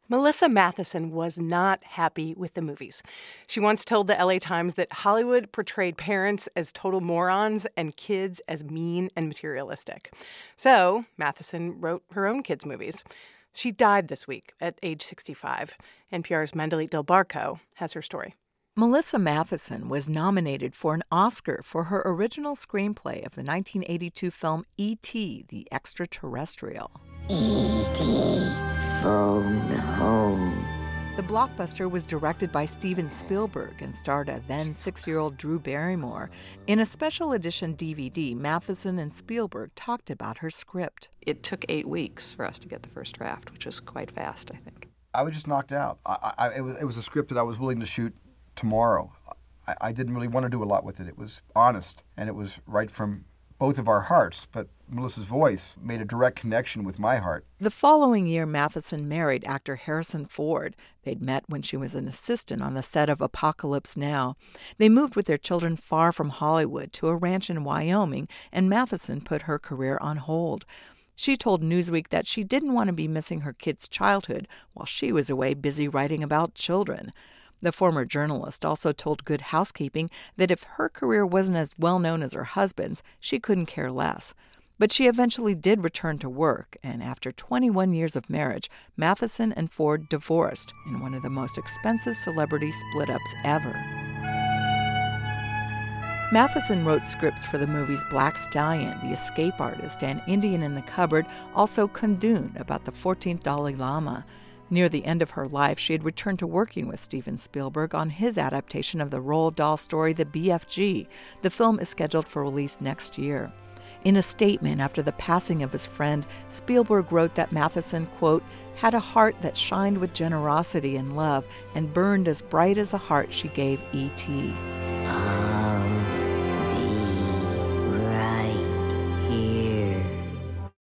Melissa Matheson was not happy with the movies. She once told the LA Times that Hollywood portrayed parents as total morons and kids as mean and materialistic. So Matheson wrote her own kids' movies. She died this week at age 65. NPR's Mandalit Del Barco has her story. Melissa Matheson was nominated for an Oscar for her original screenplay of the 1982 film E.T. the Extraterrestrial. E.T. Phone Home. The blockbuster was directed by Steven Spielberg and starred a then 6-year-old Drew Barrymore. In a special edition DVD, Matheson and Spielberg talked about her script. It took 8 weeks for us to get the first draft, which was quite fast, I think. I was just knocked out. It was a script that I was willing to shoot tomorrow. I didn't really want to do a lot with it. It was honest, and it was right from both of our hearts, but Melissa's voice made a direct connection with my heart. The following year, Matheson married actor Harrison Ford. They'd met when she was an assistant on the set of Apocalypse Now. They moved with their children far from Hollywood to a ranch in Wyoming, and Matheson put her career on hold. She told Newsweek that she didn't want to be missing her kids' childhood while she was away busy writing about children. The former journalist also told Good Housekeeping that if her career wasn't as well known as her husband's, she couldn't care less. But she eventually did return to work, and after 21 years of marriage, Matheson and Ford divorced in one of the most expensive celebrity split-ups ever. Matheson wrote scripts for the movies Black Stallion, The Escape Artist, and Indian in the Cupboard, also Kundun, about the 14th Dalai Lama. Near the end of her life, she had returned to working with Steven Spielberg on his adaptation of the Roald Dahl story, The BFG. The film is scheduled for release next year. In a statement after the passing of his friend, Spielberg wrote that Matheson, quote, had a heart that shined with generosity and love and burned as bright as the heart she gave E.T.